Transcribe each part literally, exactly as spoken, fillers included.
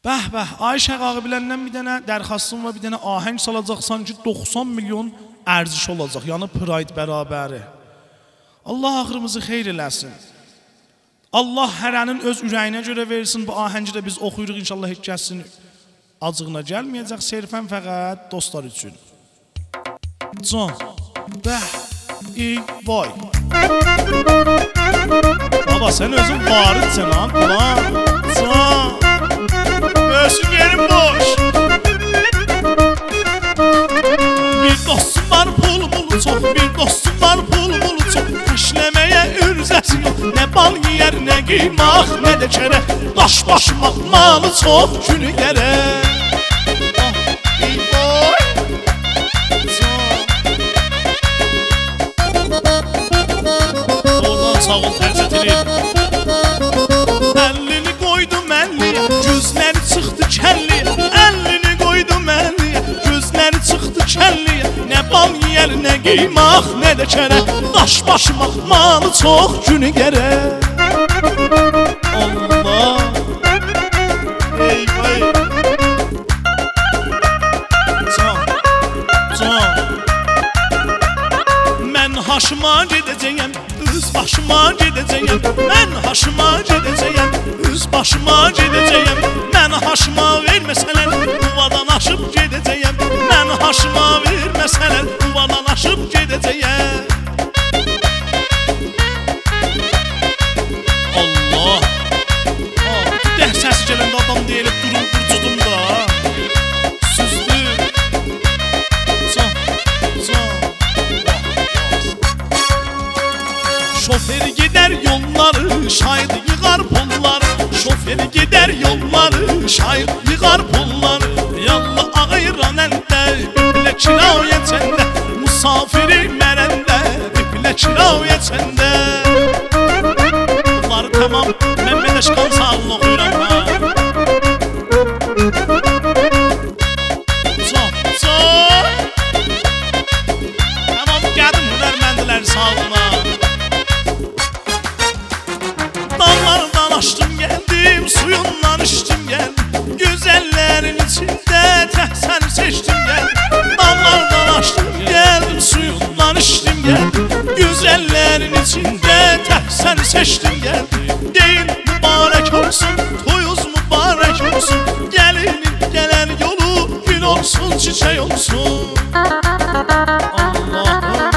Bəh bəh, Ayşə Qağı biləndən bir dənə dərxastın və bir dənə ahəng salacaqsan ki doxsan milyon ərziş olacaq, yəni Pride bərabəri. Allah axırımızı xeyr eləsin. Allah hərənin öz ürəyinə görə versin, bu ahəngi də biz oxuyuruq, inşallah heç kəsin acığına gəlməyəcək, sərfən fəqət dostlar üçün. Can, bəh, ey, vay. Baba, sən özün varidsən lan, ulan, can. Göğsün yerim boş. Bir dostum var pul bulu çok, bir dostum var pul bulu çok. İşlemeye ürzəsi yok, ne bal yer ne qiymaq, ne de kere daş başmaq malı çok günü gerek. Ah, ey boy. Oradan sağ ol tərzətilir. Əlini qoydum əlliyə, gözləri çıxdı kəlliyə. Əlini qoydum əlliyə, gözləri çıxdı kəlliyə. Nə bal yiyər, nə qiymaq, nə də kərə. Daş başmaq malı çox günü gərək. Allah, ey vay. Can, can. Mən haşıma gedəcəyəm, üz başıma gedəcəyəm. Mən haşıma gedəcəyəm, üz başıma gedəcəyəm. Mən haşıma verməsələr, uvadan aşıb gedəcəyəm. Mən haşıma verməsələr, uvadan aşıb gedəcəyəm. Allah, dəh səsi gələndə adam deyilib durun qurcudum da. Süzdü. Can, can. Şoför gider yolları, şahit yığar pulları. Şoför gider yolları, şahit yığar pulları. Yallah ağayıran əldə, biple kiraya çəndə. Musafiri mərəndə, biple kiraya çəndə. Bunları tamam, mən Mədeşkan sağlığını oxuyuram ha. Can, can. Tamam, gəldim hünərməndilər sağlığına. Dallardan açtım geldim, suyundan içtim geldim. Güzellerin içinde tehsen seçtim geldim. Dallardan açtım geldim, suyundan içtim geldim. Güzellerin içinde tehsen seçtim geldim. Değil mübarek olsun, toyuz mübarek olsun. Gelinin gelen yolu gül olsun, çiçek olsun. Allah'ım.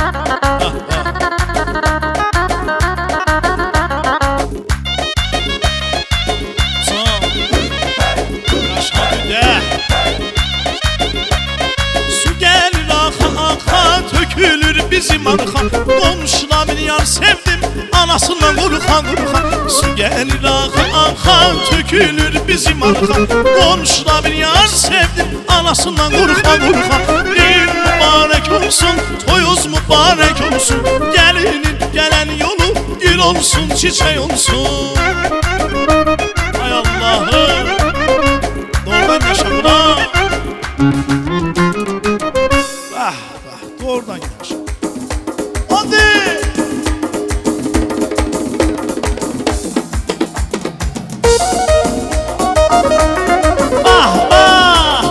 Bizim arxa, qonşuna bir yar sevdim, anasından qurxa qurxa. Su gəlir axa axa, tökülür bizim arxa. Qonşuna bir yar sevdim, anasından qurxa qurxa. Deyir mübarək olsun, toyuz mübarək olsun. Gəlinin gələn yolu gül olsun, çiçək olsun. Ay Allah'ım, doğrudan yaşa buna. Bah bah, doğrudan yaşa. Hadi! Ah ah!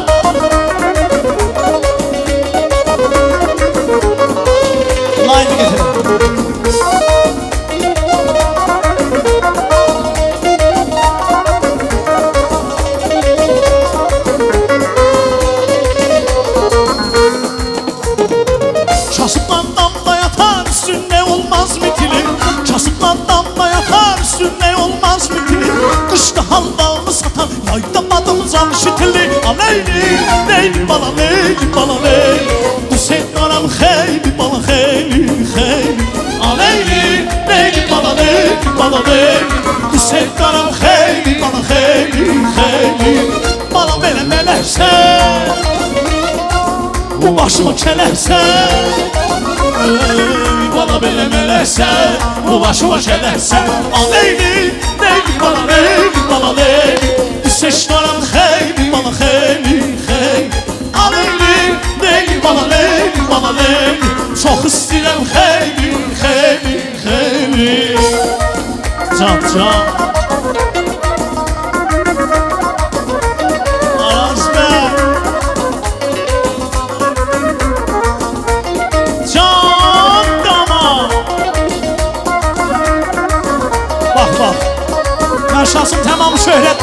Line'ı getirin. Çasıptan damla yatar üstünde olmaz mitili. Çasıptan damla yatar üstünde olmaz mitili. Kışta halvamı satar yayda badımcan şitili. Aleyli, leyli bala leyli bala leyli. Bu sevdaram xeyli bala xeyli xeyli. Aleyli, leyli bala leyli bala leyli. Bu sevdaram xeyli bala xeyli xeyli. Bala belə mələksən, bu başımı kələrsən. Bana belə mələksən, bu başıma gələksən. Aleyli, leyli bala leyli bala leyli. Düşeşdaram xeyli bala xeyli xeyli. Aleyli, leyli bala leyli bala leyli. Çox istəyirəm xeyli xeyli xeyli. Can can.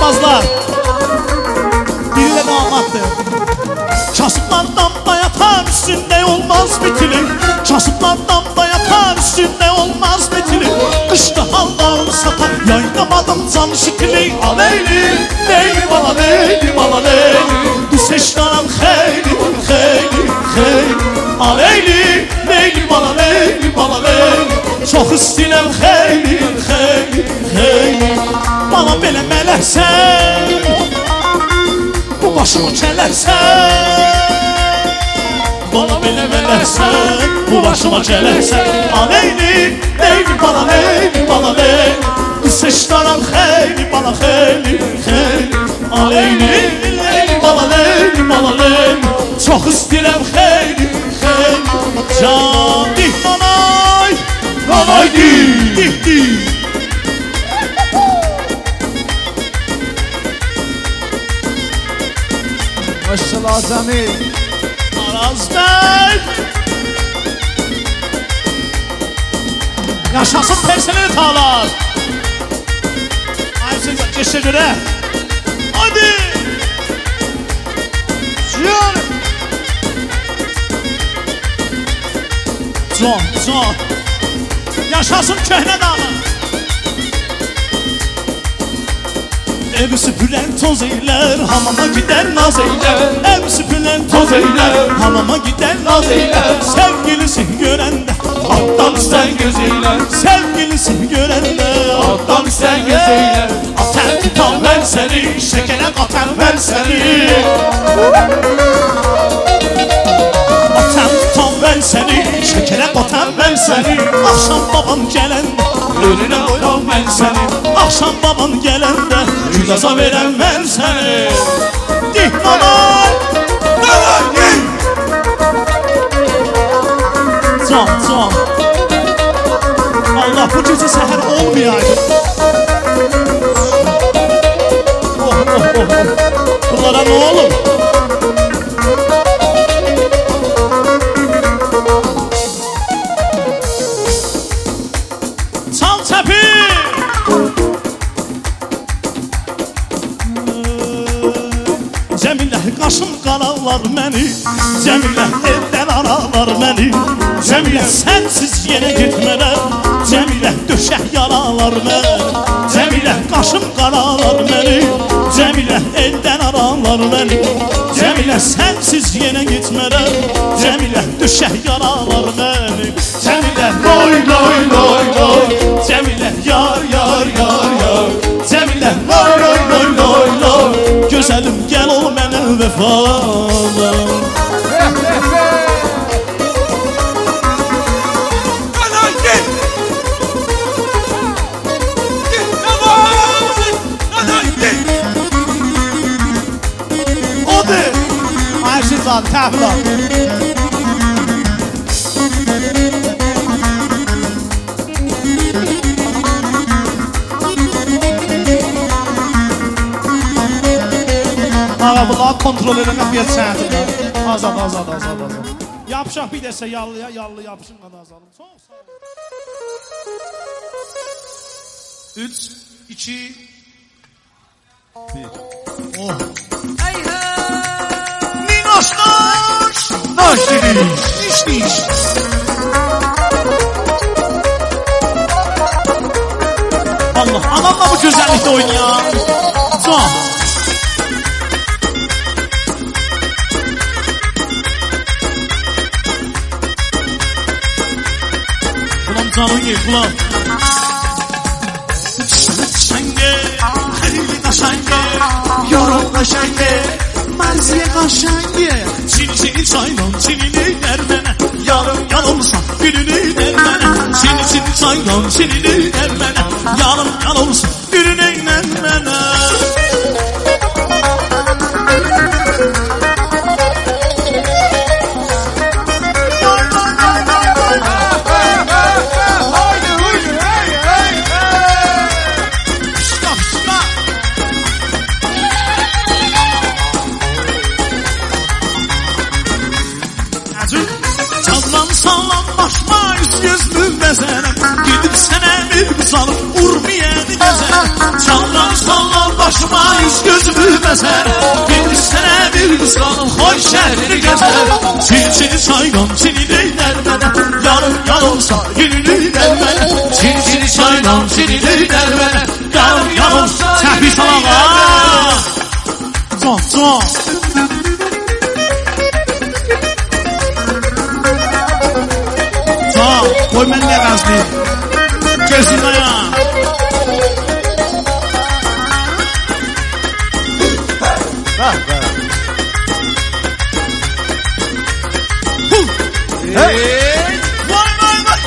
damatmazlar. Biri de damattı. Kasıplar damda yatar üstünde olmaz bitili. Kasıplar damda yatar üstünde olmaz bitili. Kışta haldan satar yaynamadım can şitili. Aleyli, leyli bala leyli bala leyli. Düşeşlerim xeyli, xeyli, xeyli. Aleyli, leyli bala leyli bala leyli. Çok istilem xeyli, xeyli, xeyli. Bana belə mələksən, bu başımı kələrsən. Bana belə mələksən, bu başıma gələrsən. Aleyli, leyli bala leyli bala leyli. Düşeşlerim xeyli bala xeyli, xeyli. Aleyli, leyli bala leyli bala leyli. Çok istilem xeyli, xeyli. Can dih nanay, nanay dih, dih dih. Maşallah Cemil. Araz Bey. Yaşasın personel tağlar. Ayşe geçe göre. Hadi. Can. Can, can. Yaşasın köhne dağlar. Ev süpüren toz eyler, hamama gider naz eyler. Ev süpüren toz eyler, hamama gider naz eyler. Sevgilisi görende alttan sen gözeyler. Sevgilisi görende alttan sen gözeyler. Aten tutan ben seni, şekere katan ben seni. Aten tutan ben seni, şekere katan ben seni. Akşam babam gelende önüne koyam ben seni. Akşam baban gelende gülaza veren ben seni. Dih nanay, nanay dih. Can, can. Allah bu gece seher olmayaydı. Oh, oh, oh, oh. Bunlara ne olur? Çal tepi. Cemilə qaşım qaralar məni. Cemilə evdən aralar məni. Cemilə sənsiz yerə getmərəm. Cemilə döşək yaralar məni. Cemilə qaşım qaralar məni. Cemilə eldən aralar məni. Cemilə sənsiz yerə getmərəm. Cemilə döşək yaralar məni. Cemilə loy loy loy loy. Cemilə yar yar yar yar. Cemilə loy loy loy loy loy. Gözəlim gəl ol mənə vəfalı. Nanay dih. Dih nanay, nanay dih. Odur. Ayşe can təhvil al. Ağa bunları kontrol eləmək bir sənədir. Azad, azad, azad, azad. Yapışaq bir dəsə yallıya, yallı yapışın qada azalım. Çox sağ olun. Üç, iki, bir. Oh. Hey hey. Ninoş, noş. Noş diriş. Niş, niş. Allah, anamla bu güzellikte oynayan. Can. Ulan canın yer, ulan. Şenge, hayli kaşenge, yorum kaşenge, marziye kaşenge. Çini çini çaylan, çinini dermene, yarım yanılsa gününü dermene. Çini çini çaylan, çinini dermene, yarım yanılsa gününü dermene. Çaldan sallanlaşma üst gözlü bezerem. Gidip sene bir salım urmiyeni gezerim. Çaldan sallanlaşma başıma yüz gözümü bezer. Bir sene bir kıskanım koy şehrini gezer. Çin çini çaylan çini dermene, yarım yanılsa gününü dermene. Çin çini çaylan çini dermene, yarım yanılsa gününü dermene. Can can. Can koy ben ne gazlıyım. Gözün dayan. Bak bak. Hey. Vay vay vay.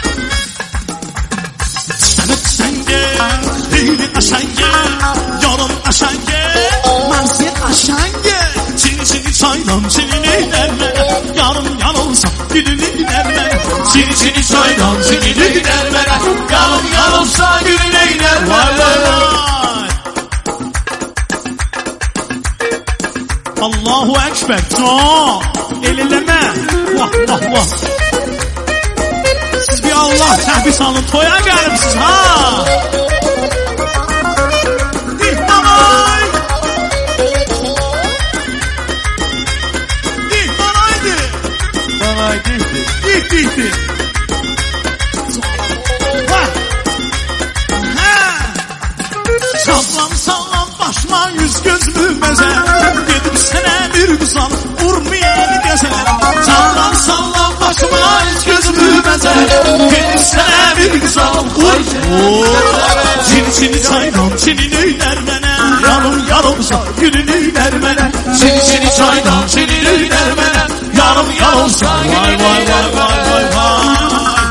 Sanıp sen gel, dili aşan gel, yolun aşan gel, manzil aşan gel. Çini çini çaylan çini dermene, yarım yanılsa gününü dermene. Çini çini çaylan çini dermene, yarım yanılsa gününü dermene. Vay vay vay. Allahu Ekber. Can. Elileme. Vah vah vah. Siz bir Allah təhbis alın. Toya gəlibsiz ha. Dihmanay. Dihmanaydı. Bana gitti. Dih dih dih. Vah. Ha. Sağlam sağlam başıma yüz gözümü bezer. Dedim sene bir güzel vurmayan gezer. Sağlam sağlam başıma yüz gözümü bezer. Dedim sene bir güzel vurmayan. Çini çini çaylan çini dermene, yarım yarımsa gününü dermene. Çini çini çaylan çini dermene, yarım yarımsa. Vay vay vay vay vay vay.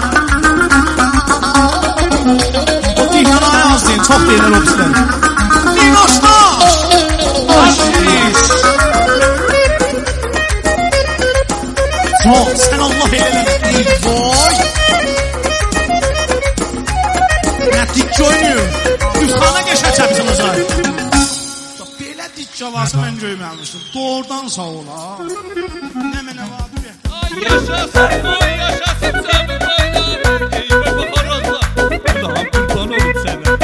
O dihmanaya az deyin, çok deyirler o bizler. Dinoşlar! Aşiş! Son, sen Allah eyleme. Vay! Ne dik oynuyor? Üstana geçəcək bizim azay. Belə dik cavası mən görməmişdim. Doğrudan sağ ol ha. Nə mənə var? Ay yaşasın, ay yaşasın Cəmil bayram. Eyvə bahar olsa. Allah'ım kurban olup sana.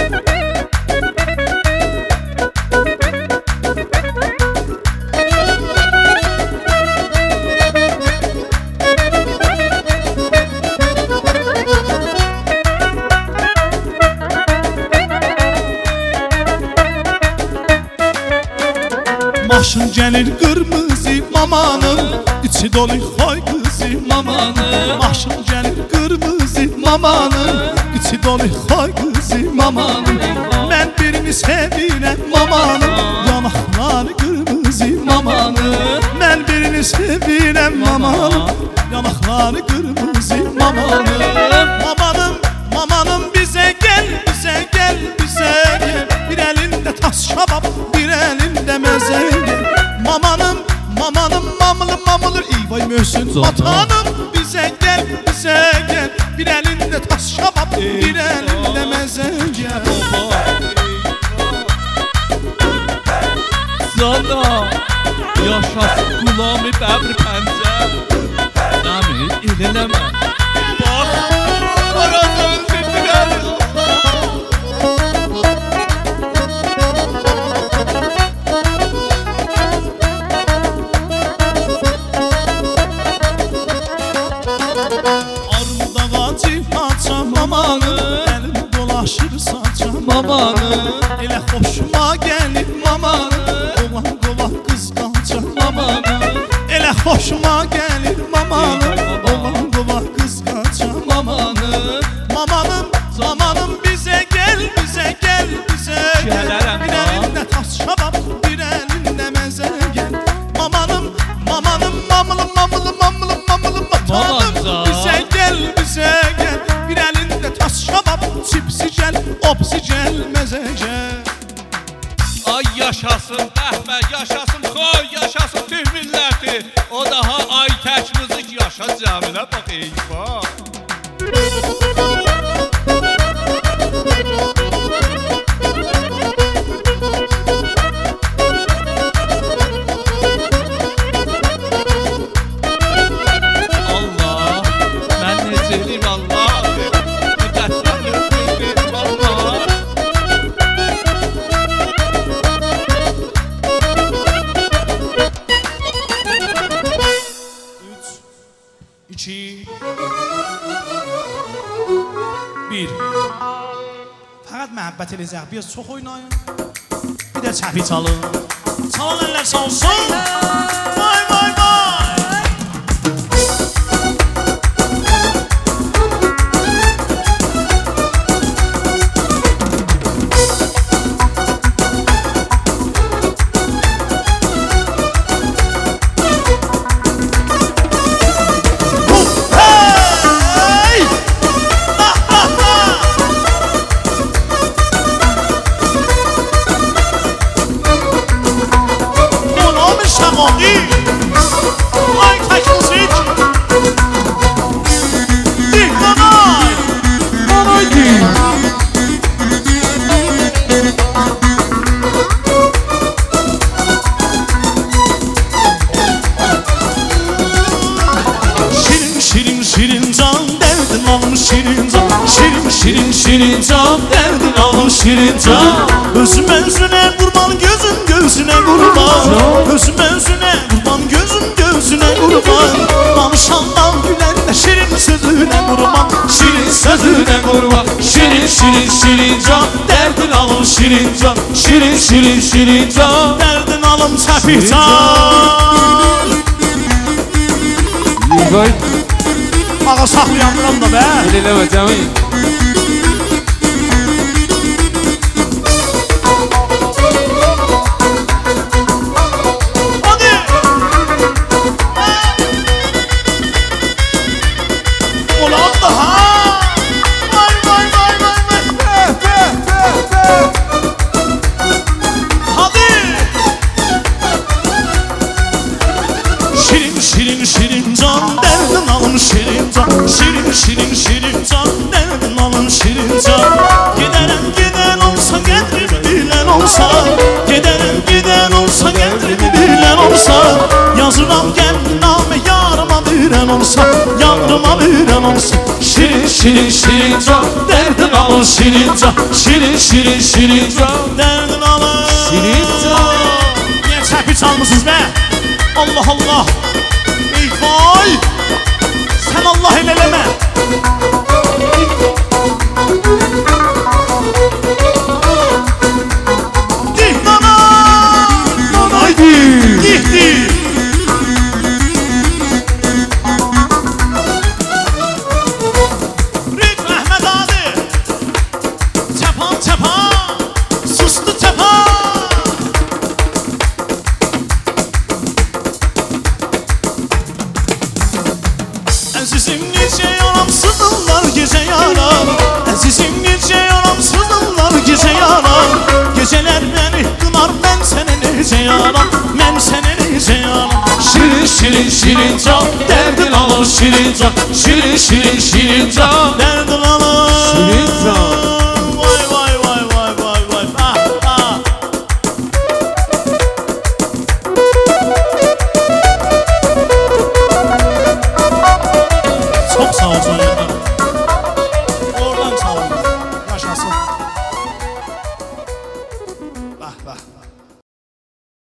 Maşın gəlir qırmızı mamanın, içi dolu xoy qızı mamanın. Maşın gəlir qırmızı mamanın, içi dolu xoy qızı mamanın. Mən birini sevirəm mamanın, yanaqları qırmızı mamanın. Mən birini sevirəm mamanın, yanaqları qırmızı mamanın. Mamanım, mamanım bizə gəl, bizə gəl, bizə gəl. Bir əlində tas şabab, bir əlində məzəngə. Mamanım, mamanım, mamılı, mamılı. İvay möhsün vatanım, bizə gəl, bizə gəl. Bir əlində tas şabab, bir əlində məzəngə. Sana yaşasın Gulami Bəbri Pəncə. Nəmi, eləmə. Bax, arazın bildirər. Mamanı, elim dolaşır saçam mamanı. Elə xoşuma gəlir mamanı, olan qolaq qısqancam mamanı. Elə xoşuma gəlir mamanı, olan qolaq qısqancam mamanı. Mamanım, mamanım bizə gəl, bizə gəl, bizə gəl. Bir əlində tas şabab, bir əlində məzə gəl. Mamanım, mamanım, mamılı, mamılı, mamılı, mamılı matanım. Bizə gəl, bizə gəl. Bir əlində tas şabab, çipsi gəl, opsi gəl, məzə gəl. Ay yaşasın Bəhmə, yaşasın Xoy, yaşasın Türk milləti. O daha ay tək müzik yaşa Cəmilə bax eyvah. Allah, mən necəliyim Allah. fəqət məhəbbət eləyəcək. Biraz çox oynayın. Bir də çəpi çalın. Çalan əllər çalsın. Vay vay vay. Şirin şirin can derdin alım şirin can. Özüm özüne kurban gözüm gözüne kurban. Özüm özüne kurban gözüm gözüne kurban. Danışandan gülen de şirin sözüne kurban. Şirin sözüne kurban. Şirin şirin şirin can derdin alım şirin can. Şirin şirin şirin can derdin alım çəpi can. Vay. Ağa saxlayandıram da be. Eləmə Cəmil. Şirin şirin can derdin alım şirin can. Şirin şirin şirin can derdin alım şirin can. Giderem giden olsa gedrimi bilen olsa. Giderem giden olsa gedrimi bilen olsa. Yazıram genname yarıma bilen olsa. Yarıma bilen olsa. Şirin şirin şirin can derdin alım şirin can. Şirin şirin şirin can derdin alım şirin can. Niye çəpi çalmışsınız be? Allah Allah. Ey vay! Sen Allah eleleme. Dih nana! Haydi! Dih dih! Rik Mehmet abi! Çapan çapan! Sustu çapan! Əzizim necə yaramsızlar gecə yaram. Əzizim necə yaramsızlar gecə yaram. Gecələr məni qınar mən sənə necə yaram. Mən sənə necə yaram. Şirin şirin şirin can derdin alır şirin can. Şirin şirin şirin can Dərdin alır şirin can.